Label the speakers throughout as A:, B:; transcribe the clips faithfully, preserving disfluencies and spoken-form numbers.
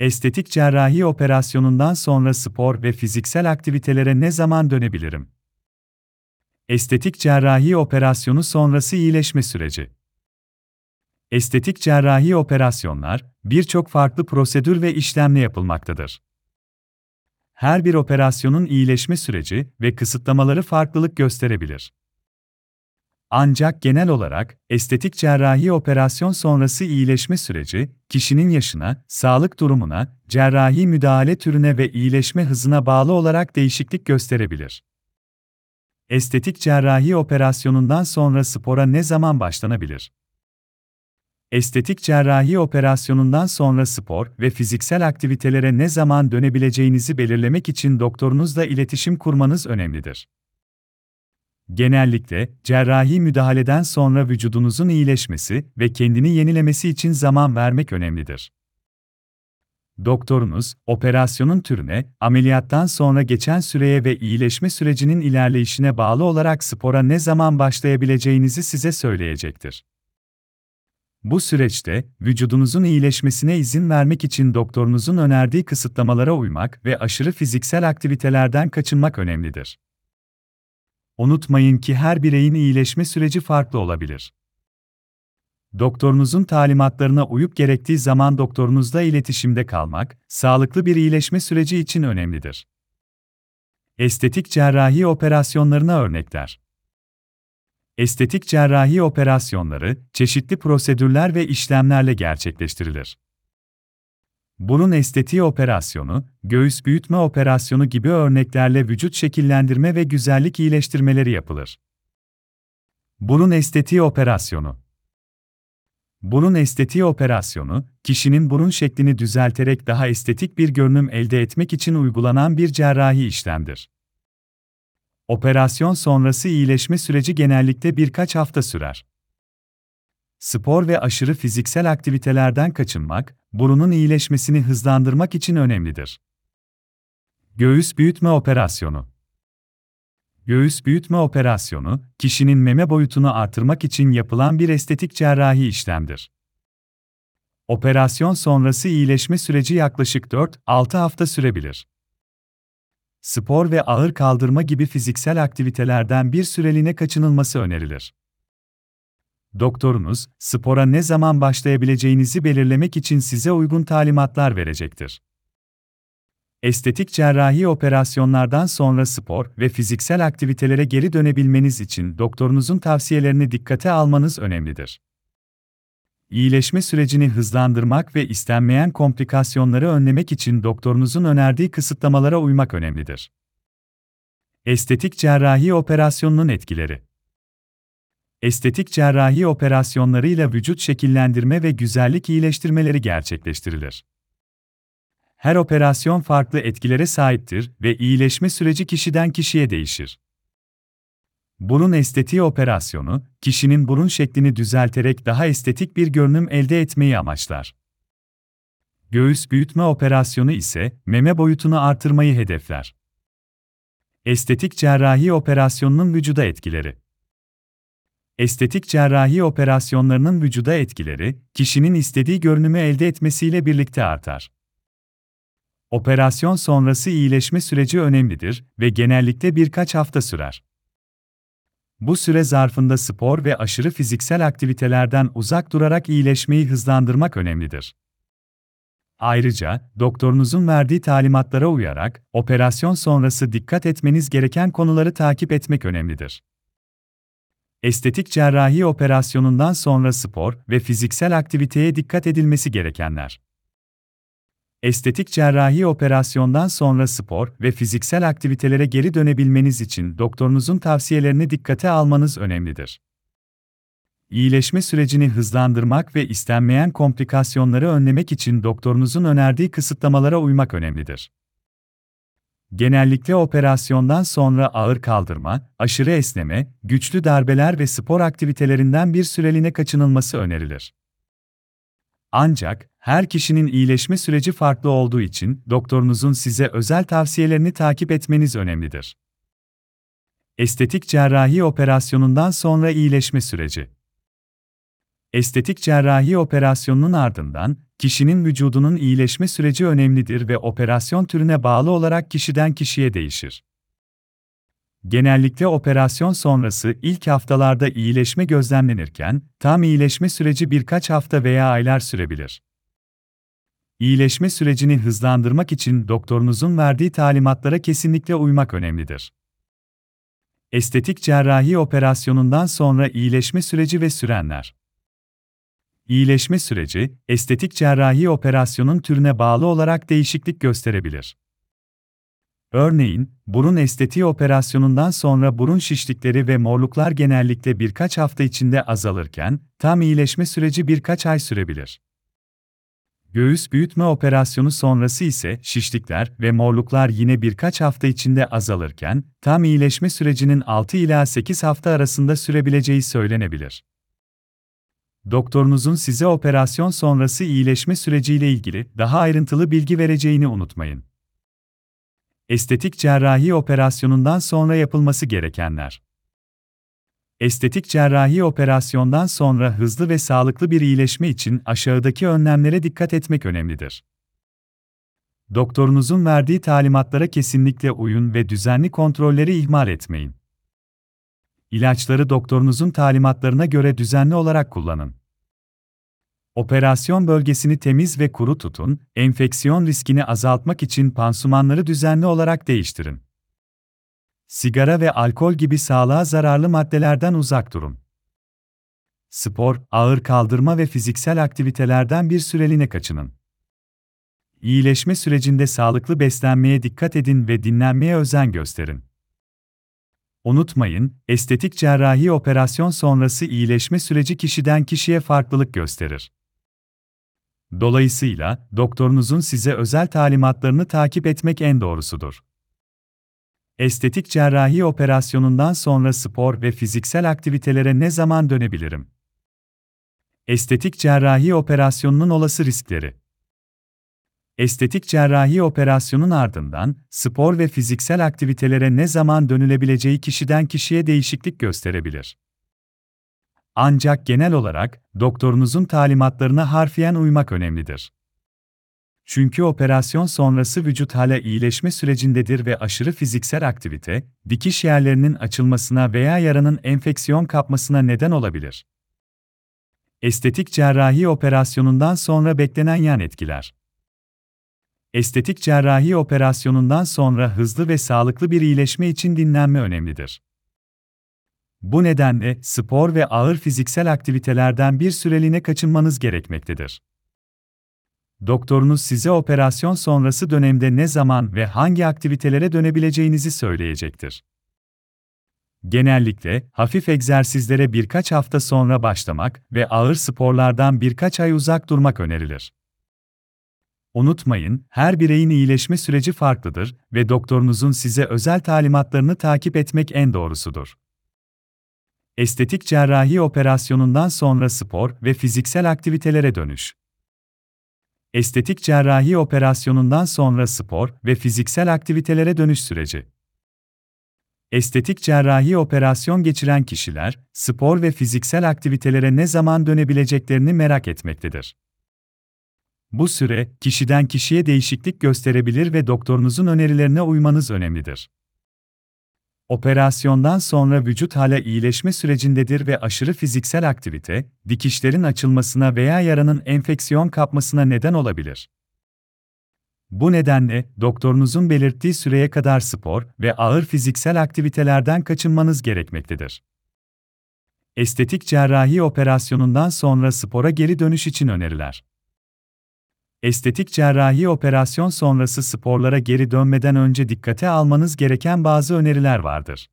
A: Estetik cerrahi operasyonundan sonra spor ve fiziksel aktivitelere ne zaman dönebilirim? Estetik cerrahi operasyonu sonrası iyileşme süreci. Estetik cerrahi operasyonlar, birçok farklı prosedür ve işlemle yapılmaktadır. Her bir operasyonun iyileşme süreci ve kısıtlamaları farklılık gösterebilir. Ancak genel olarak, estetik cerrahi operasyon sonrası iyileşme süreci, kişinin yaşına, sağlık durumuna, cerrahi müdahale türüne ve iyileşme hızına bağlı olarak değişiklik gösterebilir. Estetik cerrahi operasyonundan sonra spora ne zaman başlanabilir? Estetik cerrahi operasyonundan sonra spor ve fiziksel aktivitelere ne zaman dönebileceğinizi belirlemek için doktorunuzla iletişim kurmanız önemlidir. Genellikle, cerrahi müdahaleden sonra vücudunuzun iyileşmesi ve kendini yenilemesi için zaman vermek önemlidir. Doktorunuz, operasyonun türüne, ameliyattan sonra geçen süreye ve iyileşme sürecinin ilerleyişine bağlı olarak spora ne zaman başlayabileceğinizi size söyleyecektir. Bu süreçte, vücudunuzun iyileşmesine izin vermek için doktorunuzun önerdiği kısıtlamalara uymak ve aşırı fiziksel aktivitelerden kaçınmak önemlidir. Unutmayın ki her bireyin iyileşme süreci farklı olabilir. Doktorunuzun talimatlarına uyup gerektiği zaman doktorunuzla iletişimde kalmak, sağlıklı bir iyileşme süreci için önemlidir. Estetik cerrahi operasyonlarına örnekler. Estetik cerrahi operasyonları, çeşitli prosedürler ve işlemlerle gerçekleştirilir. Burun estetiği operasyonu, göğüs büyütme operasyonu gibi örneklerle vücut şekillendirme ve güzellik iyileştirmeleri yapılır. Burun estetiği operasyonu. Burun estetiği operasyonu, kişinin burun şeklini düzelterek daha estetik bir görünüm elde etmek için uygulanan bir cerrahi işlemdir. Operasyon sonrası iyileşme süreci genellikle birkaç hafta sürer. Spor ve aşırı fiziksel aktivitelerden kaçınmak, burunun iyileşmesini hızlandırmak için önemlidir. Göğüs büyütme operasyonu. Göğüs büyütme operasyonu, kişinin meme boyutunu artırmak için yapılan bir estetik cerrahi işlemdir. Operasyon sonrası iyileşme süreci yaklaşık dört altı hafta sürebilir. Spor ve ağır kaldırma gibi fiziksel aktivitelerden bir süreliğine kaçınılması önerilir. Doktorunuz, spora ne zaman başlayabileceğinizi belirlemek için size uygun talimatlar verecektir. Estetik cerrahi operasyonlardan sonra spor ve fiziksel aktivitelere geri dönebilmeniz için doktorunuzun tavsiyelerini dikkate almanız önemlidir. İyileşme sürecini hızlandırmak ve istenmeyen komplikasyonları önlemek için doktorunuzun önerdiği kısıtlamalara uymak önemlidir. Estetik cerrahi operasyonunun etkileri. Estetik cerrahi operasyonlarıyla vücut şekillendirme ve güzellik iyileştirmeleri gerçekleştirilir. Her operasyon farklı etkilere sahiptir ve iyileşme süreci kişiden kişiye değişir. Burun estetiği operasyonu, kişinin burun şeklini düzelterek daha estetik bir görünüm elde etmeyi amaçlar. Göğüs büyütme operasyonu ise meme boyutunu artırmayı hedefler. Estetik cerrahi operasyonunun vücuda etkileri. Estetik cerrahi operasyonlarının vücuda etkileri, kişinin istediği görünümü elde etmesiyle birlikte artar. Operasyon sonrası iyileşme süreci önemlidir ve genellikle birkaç hafta sürer. Bu süre zarfında spor ve aşırı fiziksel aktivitelerden uzak durarak iyileşmeyi hızlandırmak önemlidir. Ayrıca, doktorunuzun verdiği talimatlara uyarak, operasyon sonrası dikkat etmeniz gereken konuları takip etmek önemlidir. Estetik cerrahi operasyonundan sonra spor ve fiziksel aktiviteye dikkat edilmesi gerekenler. Estetik cerrahi operasyondan sonra spor ve fiziksel aktivitelere geri dönebilmeniz için doktorunuzun tavsiyelerini dikkate almanız önemlidir. İyileşme sürecini hızlandırmak ve istenmeyen komplikasyonları önlemek için doktorunuzun önerdiği kısıtlamalara uymak önemlidir. Genellikle operasyondan sonra ağır kaldırma, aşırı esneme, güçlü darbeler ve spor aktivitelerinden bir süreliğine kaçınılması önerilir. Ancak, her kişinin iyileşme süreci farklı olduğu için doktorunuzun size özel tavsiyelerini takip etmeniz önemlidir. Estetik cerrahi operasyonundan sonra iyileşme süreci. Estetik cerrahi operasyonunun ardından, kişinin vücudunun iyileşme süreci önemlidir ve operasyon türüne bağlı olarak kişiden kişiye değişir. Genellikle operasyon sonrası ilk haftalarda iyileşme gözlemlenirken, tam iyileşme süreci birkaç hafta veya aylar sürebilir. İyileşme sürecini hızlandırmak için doktorunuzun verdiği talimatlara kesinlikle uymak önemlidir. Estetik cerrahi operasyonundan sonra iyileşme süreci ve sürenler. İyileşme süreci, estetik cerrahi operasyonun türüne bağlı olarak değişiklik gösterebilir. Örneğin, burun estetiği operasyonundan sonra burun şişlikleri ve morluklar genellikle birkaç hafta içinde azalırken, tam iyileşme süreci birkaç ay sürebilir. Göğüs büyütme operasyonu sonrası ise şişlikler ve morluklar yine birkaç hafta içinde azalırken, tam iyileşme sürecinin altı ila sekiz hafta arasında sürebileceği söylenebilir. Doktorunuzun size operasyon sonrası iyileşme süreciyle ilgili daha ayrıntılı bilgi vereceğini unutmayın. Estetik cerrahi operasyonundan sonra yapılması gerekenler. Estetik cerrahi operasyondan sonra hızlı ve sağlıklı bir iyileşme için aşağıdaki önlemlere dikkat etmek önemlidir. Doktorunuzun verdiği talimatlara kesinlikle uyun ve düzenli kontrolleri ihmal etmeyin. İlaçları doktorunuzun talimatlarına göre düzenli olarak kullanın. Operasyon bölgesini temiz ve kuru tutun, enfeksiyon riskini azaltmak için pansumanları düzenli olarak değiştirin. Sigara ve alkol gibi sağlığa zararlı maddelerden uzak durun. Spor, ağır kaldırma ve fiziksel aktivitelerden bir süreliğine kaçının. İyileşme sürecinde sağlıklı beslenmeye dikkat edin ve dinlenmeye özen gösterin. Unutmayın, estetik cerrahi operasyon sonrası iyileşme süreci kişiden kişiye farklılık gösterir. Dolayısıyla, doktorunuzun size özel talimatlarını takip etmek en doğrusudur. Estetik cerrahi operasyonundan sonra spor ve fiziksel aktivitelere ne zaman dönebilirim? Estetik cerrahi operasyonunun olası riskleri. Estetik cerrahi operasyonun ardından spor ve fiziksel aktivitelere ne zaman dönülebileceği kişiden kişiye değişiklik gösterebilir. Ancak genel olarak doktorunuzun talimatlarına harfiyen uymak önemlidir. Çünkü operasyon sonrası vücut hala iyileşme sürecindedir ve aşırı fiziksel aktivite, dikiş yerlerinin açılmasına veya yaranın enfeksiyon kapmasına neden olabilir. Estetik cerrahi operasyonundan sonra beklenen yan etkiler. Estetik cerrahi operasyonundan sonra hızlı ve sağlıklı bir iyileşme için dinlenme önemlidir. Bu nedenle spor ve ağır fiziksel aktivitelerden bir süreliğine kaçınmanız gerekmektedir. Doktorunuz size operasyon sonrası dönemde ne zaman ve hangi aktivitelere dönebileceğinizi söyleyecektir. Genellikle, hafif egzersizlere birkaç hafta sonra başlamak ve ağır sporlardan birkaç ay uzak durmak önerilir. Unutmayın, her bireyin iyileşme süreci farklıdır ve doktorunuzun size özel talimatlarını takip etmek en doğrusudur. Estetik cerrahi operasyonundan sonra spor ve fiziksel aktivitelere dönüş. Estetik cerrahi operasyonundan sonra spor ve fiziksel aktivitelere dönüş süreci. Estetik cerrahi operasyon geçiren kişiler, spor ve fiziksel aktivitelere ne zaman dönebileceklerini merak etmektedir. Bu süre, kişiden kişiye değişiklik gösterebilir ve doktorunuzun önerilerine uymanız önemlidir. Operasyondan sonra vücut hala iyileşme sürecindedir ve aşırı fiziksel aktivite, dikişlerin açılmasına veya yaranın enfeksiyon kapmasına neden olabilir. Bu nedenle, doktorunuzun belirttiği süreye kadar spor ve ağır fiziksel aktivitelerden kaçınmanız gerekmektedir. Estetik cerrahi operasyonundan sonra spora geri dönüş için öneriler. Estetik cerrahi operasyon sonrası sporlara geri dönmeden önce dikkate almanız gereken bazı öneriler vardır.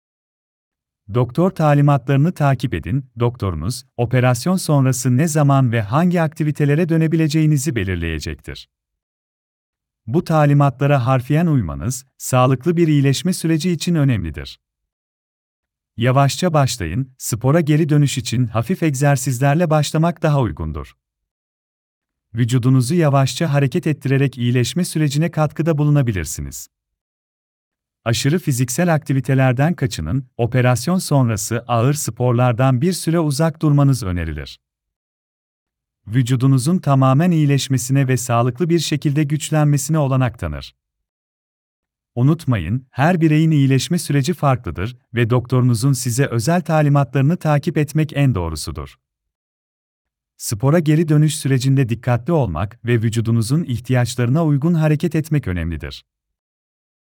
A: Doktor talimatlarını takip edin, doktorunuz, operasyon sonrası ne zaman ve hangi aktivitelere dönebileceğinizi belirleyecektir. Bu talimatlara harfiyen uymanız, sağlıklı bir iyileşme süreci için önemlidir. Yavaşça başlayın, spora geri dönüş için hafif egzersizlerle başlamak daha uygundur. Vücudunuzu yavaşça hareket ettirerek iyileşme sürecine katkıda bulunabilirsiniz. Aşırı fiziksel aktivitelerden kaçının, operasyon sonrası ağır sporlardan bir süre uzak durmanız önerilir. vücudunuzun tamamen iyileşmesine ve sağlıklı bir şekilde güçlenmesine olanak tanır. Unutmayın, her bireyin iyileşme süreci farklıdır ve doktorunuzun size özel talimatlarını takip etmek en doğrusudur. Spora geri dönüş sürecinde dikkatli olmak ve vücudunuzun ihtiyaçlarına uygun hareket etmek önemlidir.